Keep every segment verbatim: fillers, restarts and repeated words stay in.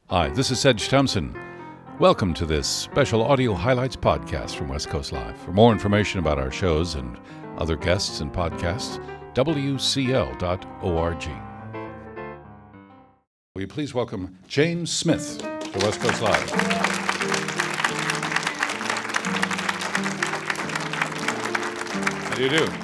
Hi, this is Sedge Thompson. Welcome to this special audio highlights podcast from West Coast Live. For more information about our shows and other guests and podcasts, w c l dot org. Will you please welcome James Smith to West Coast Live? How do you do?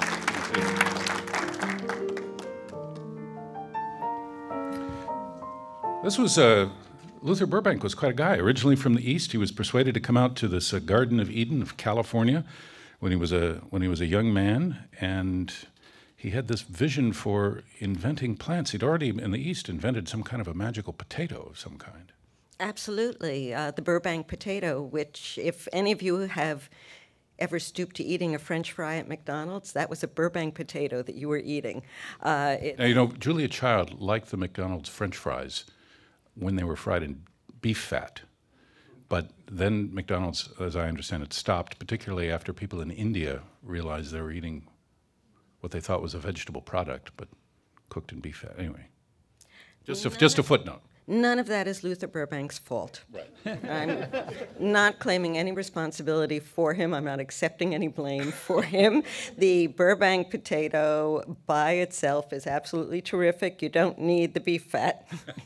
This was uh, Luther Burbank was quite a guy. Originally from the East, he was persuaded to come out to this uh, Garden of Eden of California when he was a when he was a young man, and he had this vision for inventing plants. He'd already in the East invented some kind of a magical potato of some kind. Absolutely, uh, the Burbank potato, which if any of you have ever stooped to eating a French fry at McDonald's, that was a Burbank potato that you were eating. Uh, it, now, you know, Julia Child liked the McDonald's French fries when they were fried in beef fat. But then McDonald's, as I understand it, stopped, particularly after people in India realized they were eating what they thought was a vegetable product, but cooked in beef fat. Anyway, just a, just a footnote. None of that is Luther Burbank's fault. Right. I'm not claiming any responsibility for him. I'm not accepting any blame for him. The Burbank potato by itself is absolutely terrific. You don't need the beef fat.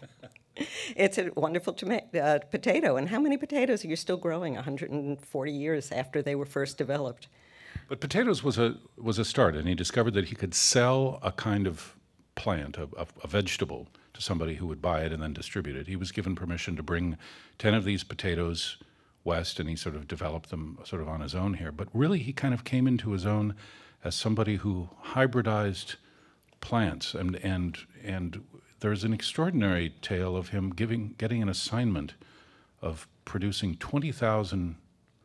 It's a wonderful toma- uh, potato. And how many potatoes are you still growing one hundred forty years after they were first developed? But potatoes was a was a start, and he discovered that he could sell a kind of plant, a, a, a vegetable, to somebody who would buy it and then distribute it. He was given permission to bring ten of these potatoes west, and he sort of developed them sort of on his own here. But really, he kind of came into his own as somebody who hybridized plants, and and and there's an extraordinary tale of him giving getting an assignment of producing twenty thousand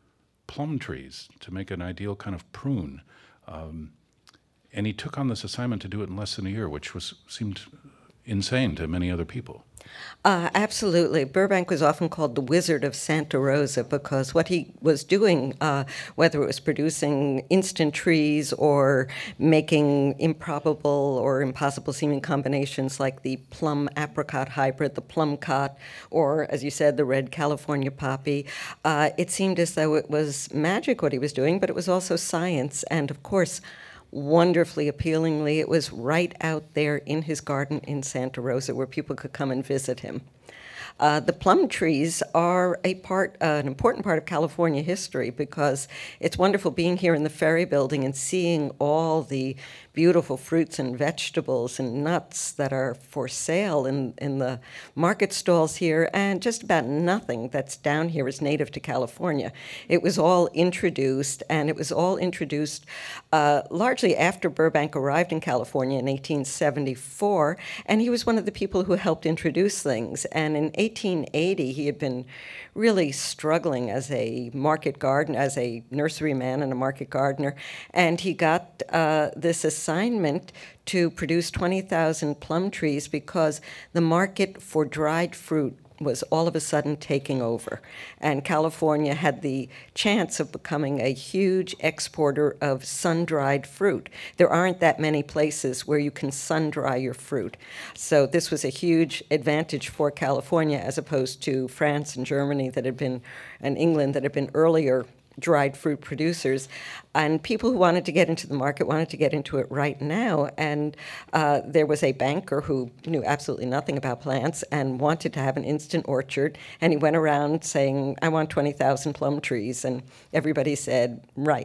plum trees to make an ideal kind of prune. Um, and he took on this assignment to do it in less than a year, which was seemed insane to many other people. Uh, absolutely. Burbank was often called the Wizard of Santa Rosa because what he was doing, uh, whether it was producing instant trees or making improbable or impossible seeming combinations like the plum apricot hybrid, the plum cot, or, as you said, the red California poppy, uh, it seemed as though it was magic what he was doing, but it was also science. And, of course, wonderfully, appealingly, it was right out there in his garden in Santa Rosa where people could come and visit him. Uh, the plum trees are a part, uh, an important part of California history because it's wonderful being here in the Ferry Building and seeing all the beautiful fruits and vegetables and nuts that are for sale in, in the market stalls here, and just about nothing that's down here is native to California. It was all introduced, and it was all introduced uh, largely after Burbank arrived in California in eighteen seventy-four, and he was one of the people who helped introduce things. And in eighteen eighty, he had been really struggling as a market garden, as a nurseryman and a market gardener, and he got uh, this assignment to produce twenty thousand plum trees because the market for dried fruit was all of a sudden taking over. And California had the chance of becoming a huge exporter of sun-dried fruit. There aren't that many places where you can sun-dry your fruit. So this was a huge advantage for California as opposed to France and Germany that had been, and England that had been earlier dried fruit producers. And people who wanted to get into the market wanted to get into it right now. And uh, there was a banker who knew absolutely nothing about plants and wanted to have an instant orchard. And he went around saying, I want twenty thousand plum trees. And everybody said, right.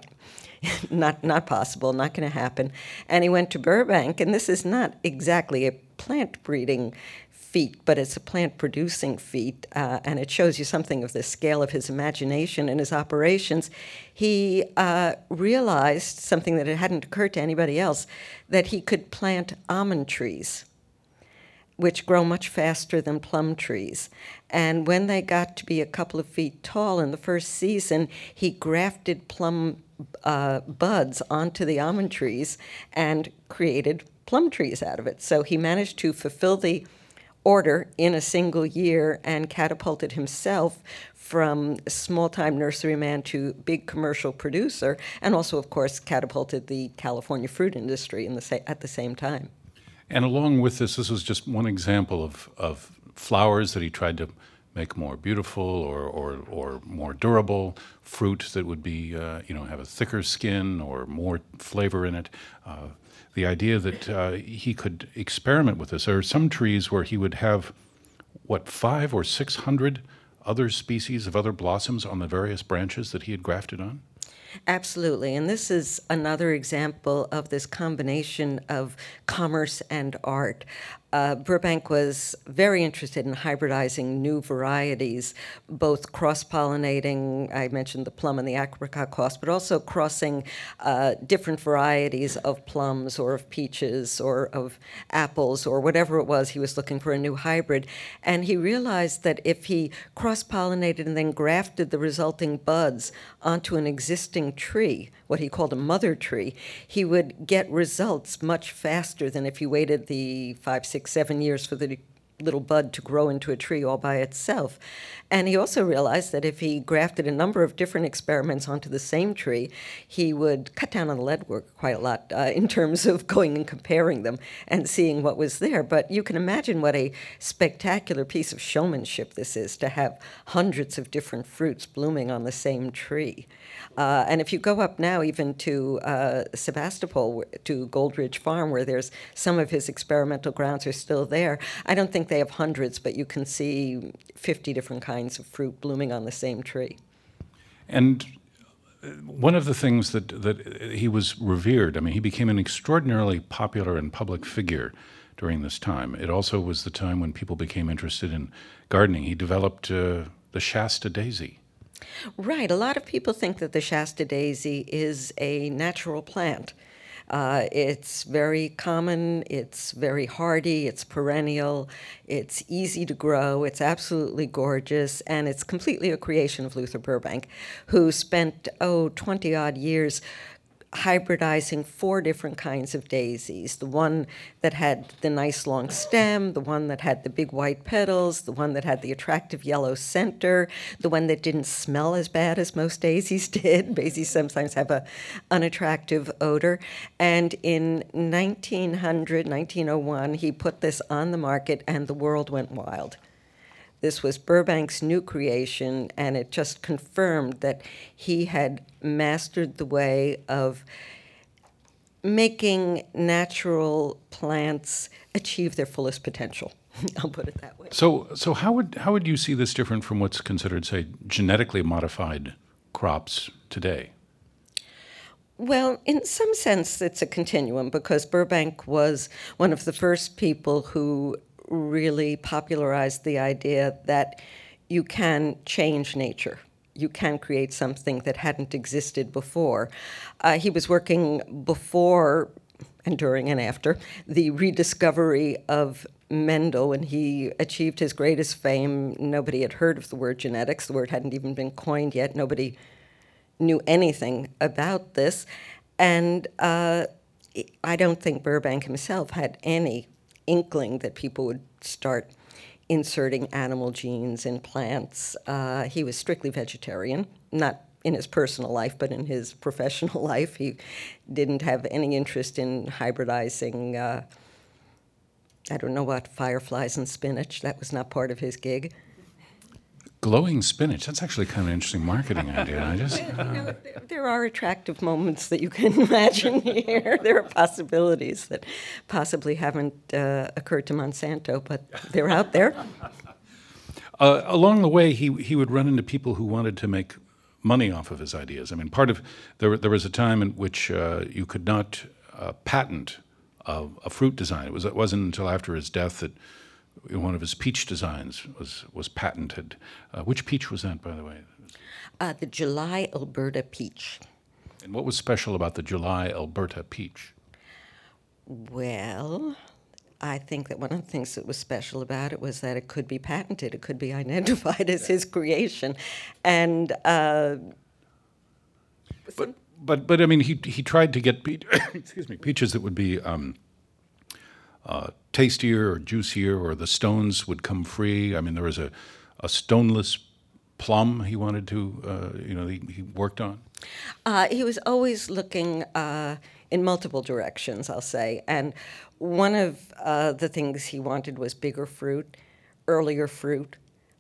not not possible, not going to happen. And he went to Burbank, and this is not exactly a plant breeding feat, but it's a plant-producing feat, uh, and it shows you something of the scale of his imagination and his operations. He uh, realized something that it hadn't occurred to anybody else, that he could plant almond trees, which grow much faster than plum trees. And when they got to be a couple of feet tall in the first season, he grafted plum uh, buds onto the almond trees and created plum trees out of it. So he managed to fulfill the order in a single year and catapulted himself from small-time nurseryman to big commercial producer, and also, of course, catapulted the California fruit industry in the sa- at the same time. And along with this, this was just one example of, of flowers that he tried to make more beautiful or, or, or more durable, fruit that would be, uh, you know, have a thicker skin or more flavor in it. Uh, the idea that uh, he could experiment with this. There are some trees where he would have, what, five or six hundred other species of other blossoms on the various branches that he had grafted on? Absolutely. And this is another example of this combination of commerce and art. Uh, Burbank was very interested in hybridizing new varieties, both cross-pollinating, I mentioned the plum and the apricot cross, but also crossing uh, different varieties of plums or of peaches or of apples or whatever it was. He was looking for a new hybrid. And he realized that if he cross-pollinated and then grafted the resulting buds onto an existing tree, what he called a mother tree, he would get results much faster than if he waited the five, six, seven years for the little bud to grow into a tree all by itself. And he also realized that if he grafted a number of different experiments onto the same tree, he would cut down on the lead work quite a lot uh, in terms of going and comparing them and seeing what was there. But you can imagine what a spectacular piece of showmanship this is, to have hundreds of different fruits blooming on the same tree. Uh, and if you go up now even to uh, Sebastopol, to Goldridge Farm, where there's some of his experimental grounds are still there, I don't think they have hundreds, but you can see fifty different kinds of fruit blooming on the same tree. And one of the things that, that he was revered, I mean, he became an extraordinarily popular and public figure during this time. It also was the time when people became interested in gardening. He developed uh, the Shasta daisy. Right. A lot of people think that the Shasta daisy is a natural plant. Uh, it's very common, it's very hardy, it's perennial, it's easy to grow, it's absolutely gorgeous, and it's completely a creation of Luther Burbank, who spent, oh, twenty-odd years hybridizing four different kinds of daisies. The one that had the nice long stem, the one that had the big white petals, the one that had the attractive yellow center, the one that didn't smell as bad as most daisies did. Daisies sometimes have a unattractive odor. And in nineteen hundred, nineteen oh one, he put this on the market and the world went wild. This was Burbank's new creation, and it just confirmed that he had mastered the way of making natural plants achieve their fullest potential. I'll put it that way. So, so how would how would you see this different from what's considered, say, genetically modified crops today? Well, in some sense, it's a continuum, because Burbank was one of the first people who really popularized the idea that you can change nature. You can create something that hadn't existed before. Uh, he was working before and during and after the rediscovery of Mendel. When he achieved his greatest fame, nobody had heard of the word genetics. The word hadn't even been coined yet. Nobody knew anything about this. And uh, I don't think Burbank himself had any inkling that people would start inserting animal genes in plants. Uh, he was strictly vegetarian, not in his personal life, but in his professional life. He didn't have any interest in hybridizing, uh, I don't know what, fireflies and spinach. That was not part of his gig. Glowing spinach, that's actually kind of an interesting marketing idea. I just, You know, there, there are attractive moments that you can imagine here. There are possibilities that possibly haven't uh, occurred to Monsanto, but they're out there. Uh, along the way, he he would run into people who wanted to make money off of his ideas. I mean, part of there there was a time in which uh, you could not uh, patent a, a fruit design. It was it wasn't until after his death that one of his peach designs was was patented. Uh, which peach was that, by the way? Uh, the July Alberta peach. And what was special about the July Alberta peach? Well, I think that one of the things that was special about it was that it could be patented. It could be identified as his creation. And uh, But but but I mean, he he tried to get pe- excuse me peaches that would be um, uh, tastier or juicier, or the stones would come free. I mean, there was a, a stoneless plum he wanted to uh, you know he, he worked on. Uh, he was always looking uh, in multiple directions, I'll say. And one of uh, the things he wanted was bigger fruit, earlier fruit,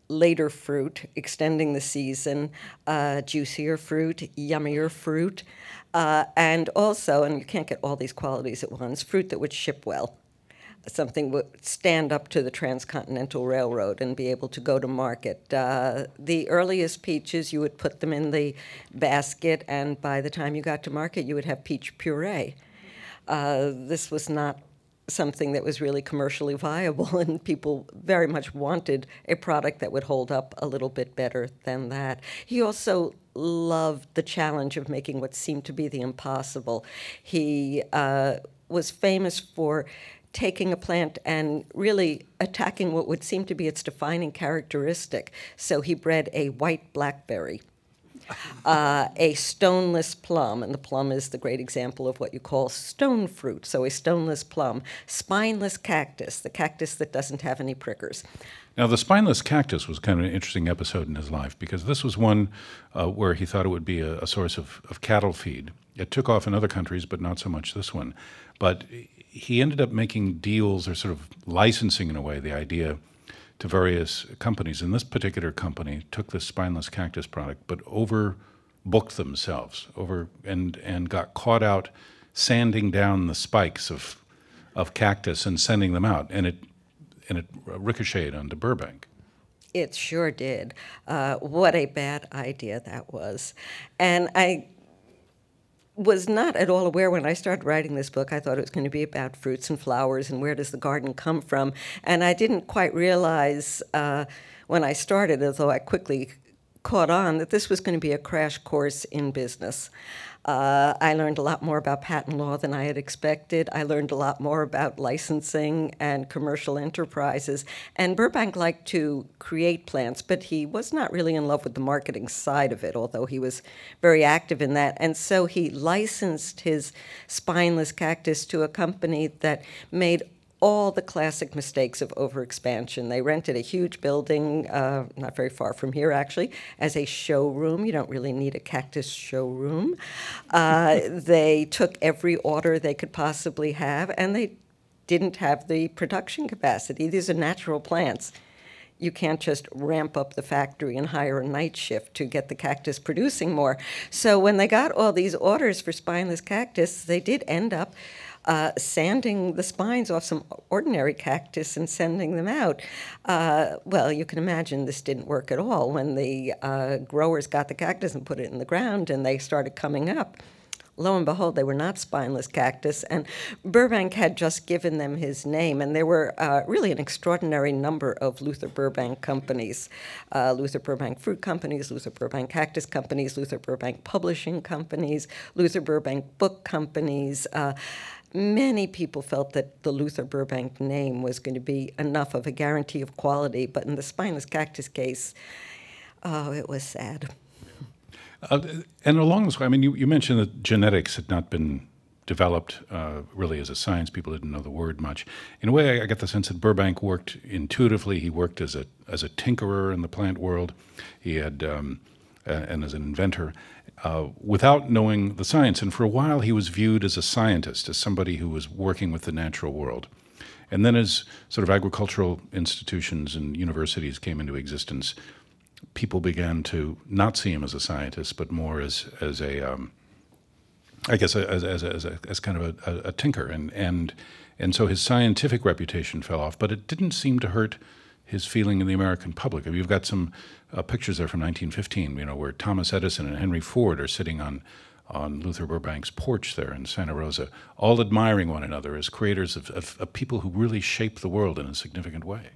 later fruit, extending the season, uh, juicier fruit, yummier fruit, uh, and also, and you can't get all these qualities at once, fruit that would ship well. Something would stand up to the Transcontinental Railroad and be able to go to market. Uh, the earliest peaches, you would put them in the basket, and by the time you got to market, you would have peach puree. Uh, this was not something that was really commercially viable, and people very much wanted a product that would hold up a little bit better than that. He also loved the challenge of making what seemed to be the impossible. He uh, was famous for taking a plant and really attacking what would seem to be its defining characteristic. So he bred a white blackberry, uh, a stoneless plum, and the plum is the great example of what you call stone fruit, so a stoneless plum, spineless cactus, the cactus that doesn't have any prickers. Now, the spineless cactus was kind of an interesting episode in his life because this was one uh, where he thought it would be a, a source of, of cattle feed. It took off in other countries, but not so much this one. But he ended up making deals or sort of licensing, in a way, the idea to various companies. And this particular company took this spineless cactus product, but overbooked themselves over and, and got caught out sanding down the spikes of, of cactus and sending them out. And it and it ricocheted onto Burbank. It sure did. Uh, what a bad idea that was. And I was not at all aware when I started writing this book. I thought it was going to be about fruits and flowers and where does the garden come from. And I didn't quite realize uh, when I started, although I quickly caught on, that this was going to be a crash course in business. Uh, I learned a lot more about patent law than I had expected. I learned a lot more about licensing and commercial enterprises. And Burbank liked to create plants, but he was not really in love with the marketing side of it, although he was very active in that. And so he licensed his spineless cactus to a company that made all the classic mistakes of overexpansion. They rented a huge building, uh, not very far from here actually, as a showroom. You don't really need a cactus showroom. Uh, they took every order they could possibly have, and they didn't have the production capacity. These are natural plants. You can't just ramp up the factory and hire a night shift to get the cactus producing more. So when they got all these orders for spineless cactus, they did end up Uh, sanding the spines off some ordinary cactus and sending them out. Uh, well, you can imagine this didn't work at all. When the uh, growers got the cactus and put it in the ground and they started coming up, lo and behold, they were not spineless cactus. And Burbank had just given them his name, and there were uh, really an extraordinary number of Luther Burbank companies. Uh, Luther Burbank Fruit Companies, Luther Burbank Cactus Companies, Luther Burbank Publishing Companies, Luther Burbank Book Companies. Uh, Many people felt that the Luther Burbank name was going to be enough of a guarantee of quality, but in the spineless cactus case, oh, it was sad. Uh, and along this way, I mean, you, you mentioned that genetics had not been developed uh, really as a science. People didn't know the word much. In a way, I, I get the sense that Burbank worked intuitively. He worked as a as a tinkerer in the plant world. He had, um, uh, and as an inventor. Uh, without knowing the science. And for a while, he was viewed as a scientist, as somebody who was working with the natural world. And then as sort of agricultural institutions and universities came into existence, people began to not see him as a scientist, but more as as a, um, I guess, as as as, a, as kind of a, a tinker. And, and, and so his scientific reputation fell off, but it didn't seem to hurt his feeling in the American public. I mean, you've got some uh, pictures there from nineteen fifteen, you know, where Thomas Edison and Henry Ford are sitting on on Luther Burbank's porch there in Santa Rosa, all admiring one another as creators of, of, of people who really shape the world in a significant way.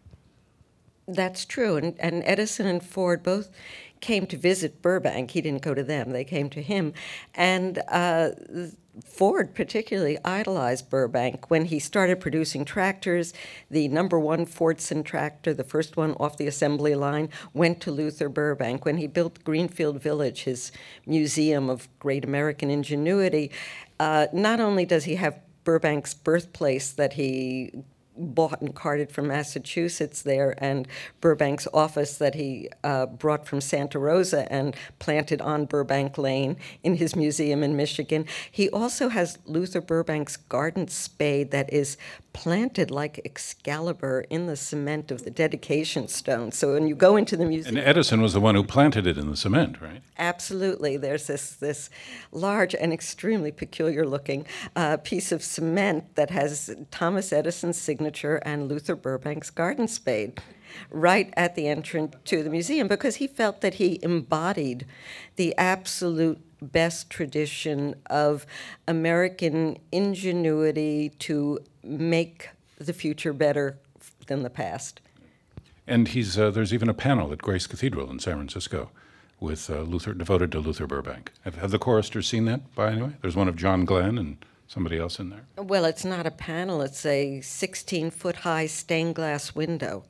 That's true, and, and Edison and Ford both came to visit Burbank. He didn't go to them, they came to him. And uh, Ford particularly idolized Burbank. When he started producing tractors, the number one Fordson tractor, the first one off the assembly line, went to Luther Burbank. When he built Greenfield Village, his museum of great American ingenuity, uh, not only does he have Burbank's birthplace that he bought and carted from Massachusetts there, and Burbank's office that he uh, brought from Santa Rosa and planted on Burbank Lane in his museum in Michigan. He also has Luther Burbank's garden spade that is planted like Excalibur in the cement of the dedication stone. So when you go into the museum... And Edison was the one who planted it in the cement, right? Absolutely. There's this, this large and extremely peculiar-looking uh, piece of cement that has Thomas Edison's signature and Luther Burbank's garden spade right at the entrance to the museum, because he felt that he embodied the absolute best tradition of American ingenuity to make the future better than the past. And he's uh, there's even a panel at Grace Cathedral in San Francisco with uh, Luther, devoted to Luther Burbank. Have, have the choristers seen that, by any way? There's one of John Glenn and somebody else in there. Well, it's not a panel. It's a sixteen-foot-high stained glass window.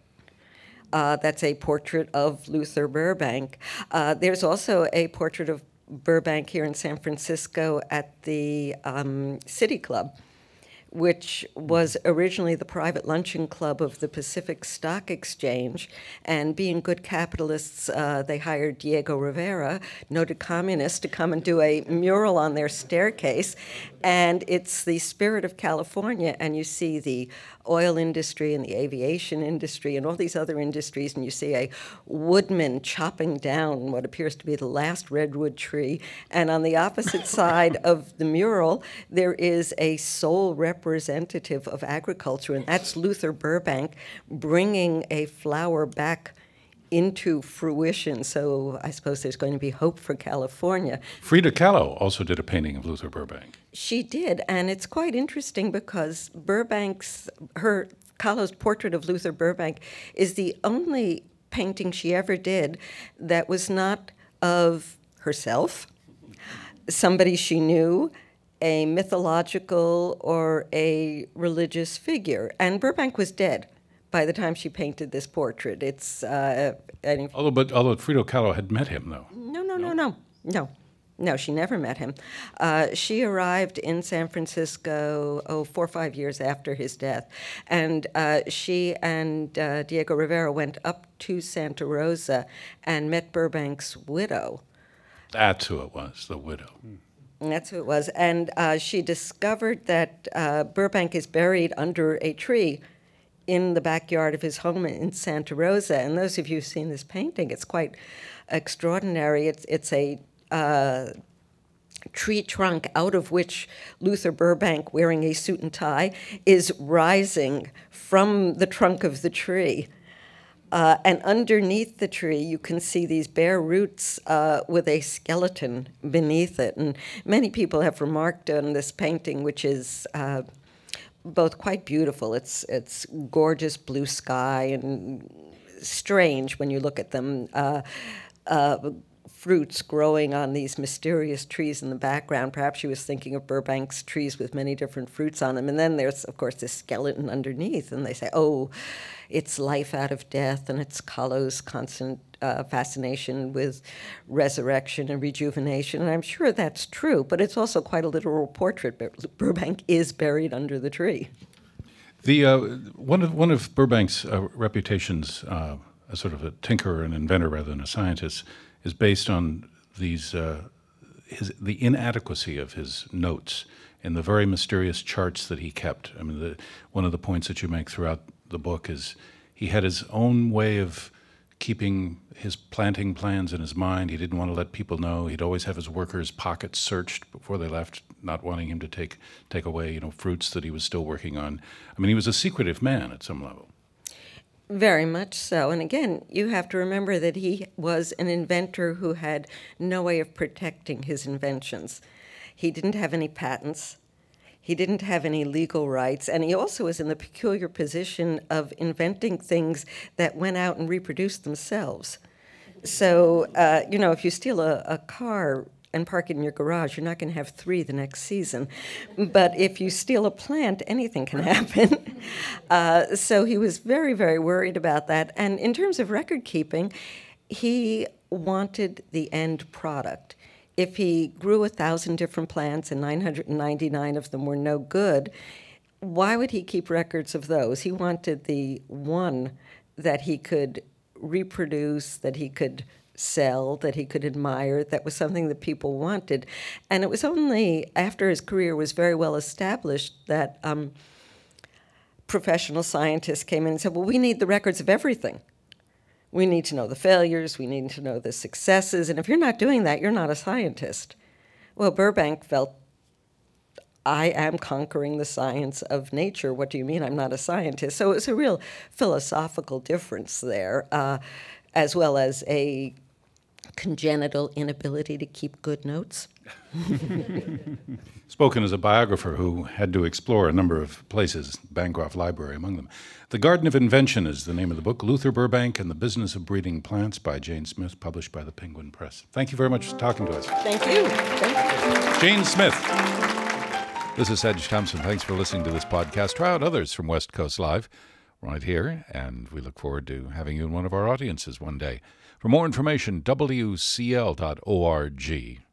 Uh, that's a portrait of Luther Burbank. Uh, there's also a portrait of Burbank here in San Francisco at the um, City Club, which was originally the private luncheon club of the Pacific Stock Exchange. And being good capitalists, uh, they hired Diego Rivera, noted communist, to come and do a mural on their staircase. And it's the spirit of California, and you see the oil industry and the aviation industry and all these other industries, and you see a woodman chopping down what appears to be the last redwood tree. And on the opposite side of the mural, there is a sole representative of agriculture, and that's Luther Burbank bringing a flower back into fruition. So I suppose there's going to be hope for California. Frida Kahlo also did a painting of Luther Burbank. She did, and it's quite interesting because Burbank's, her, Kahlo's portrait of Luther Burbank is the only painting she ever did that was not of herself, somebody she knew, a mythological or a religious figure. And Burbank was dead by the time she painted this portrait. It's uh, any, Although, but although Frida Kahlo had met him, though. no, no, no, no, no, no. She never met him. Uh, she arrived in San Francisco oh four or five years after his death, and uh, she and uh, Diego Rivera went up to Santa Rosa and met Burbank's widow. That's who it was, the widow. And that's who it was, and uh, she discovered that uh, Burbank is buried under a tree in the backyard of his home in Santa Rosa. And those of you who've seen this painting, it's quite extraordinary. It's, it's a uh, tree trunk out of which Luther Burbank, wearing a suit and tie, is rising from the trunk of the tree. Uh, and underneath the tree, you can see these bare roots uh, with a skeleton beneath it. And many people have remarked on this painting, which is uh, both quite beautiful. It's it's gorgeous blue sky and strange when you look at them. Uh, uh, fruits growing on these mysterious trees in the background. Perhaps she was thinking of Burbank's trees with many different fruits on them. And then there's, of course, this skeleton underneath. And they say, oh, it's life out of death, and it's Kahlo's constant uh, fascination with resurrection and rejuvenation. And I'm sure that's true, but it's also quite a literal portrait. Burbank is buried under the tree. The uh, one of one of Burbank's uh, reputations, uh, as sort of a tinkerer and inventor rather than a scientist, is based on these uh, his the inadequacy of his notes and the very mysterious charts that he kept. I mean, the, one of the points that you make throughout the book is he had his own way of keeping his planting plans in his mind. He didn't want to let people know. He'd always have his workers' pockets searched before they left, not wanting him to take take away, you know, fruits that he was still working on. I mean, he was a secretive man at some level. Very much so. And again, you have to remember that he was an inventor who had no way of protecting his inventions. He didn't have any patents. He didn't have any legal rights. And he also was in the peculiar position of inventing things that went out and reproduced themselves. So, uh, you know, if you steal a, a car and park it in your garage, you're not going to have three the next season. But if you steal a plant, anything can happen. uh, so he was very, very worried about that. And in terms of record keeping, he wanted the end product. If he grew a thousand different plants and nine hundred ninety-nine of them were no good, why would he keep records of those? He wanted the one that he could reproduce, that he could sell, that he could admire, that was something that people wanted. And it was only after his career was very well established that um, professional scientists came in and said, well, we need the records of everything. We need to know the failures, we need to know the successes, and if you're not doing that, you're not a scientist. Well, Burbank felt, I am conquering the science of nature. What do you mean I'm not a scientist? So it was a real philosophical difference there, uh, as well as a congenital inability to keep good notes. Spoken as a biographer who had to explore a number of places, Bancroft Library among them. The Garden of Invention is the name of the book, Luther Burbank and the Business of Breeding Plants by Jane Smith, published by the Penguin Press. Thank you very much for talking to us. Thank you. Thank you. Jane Smith. This is Sedge Thompson. Thanks for listening to this podcast. Try out others from West Coast Live right here, and we look forward to having you in one of our audiences one day. For more information, W C L dot org.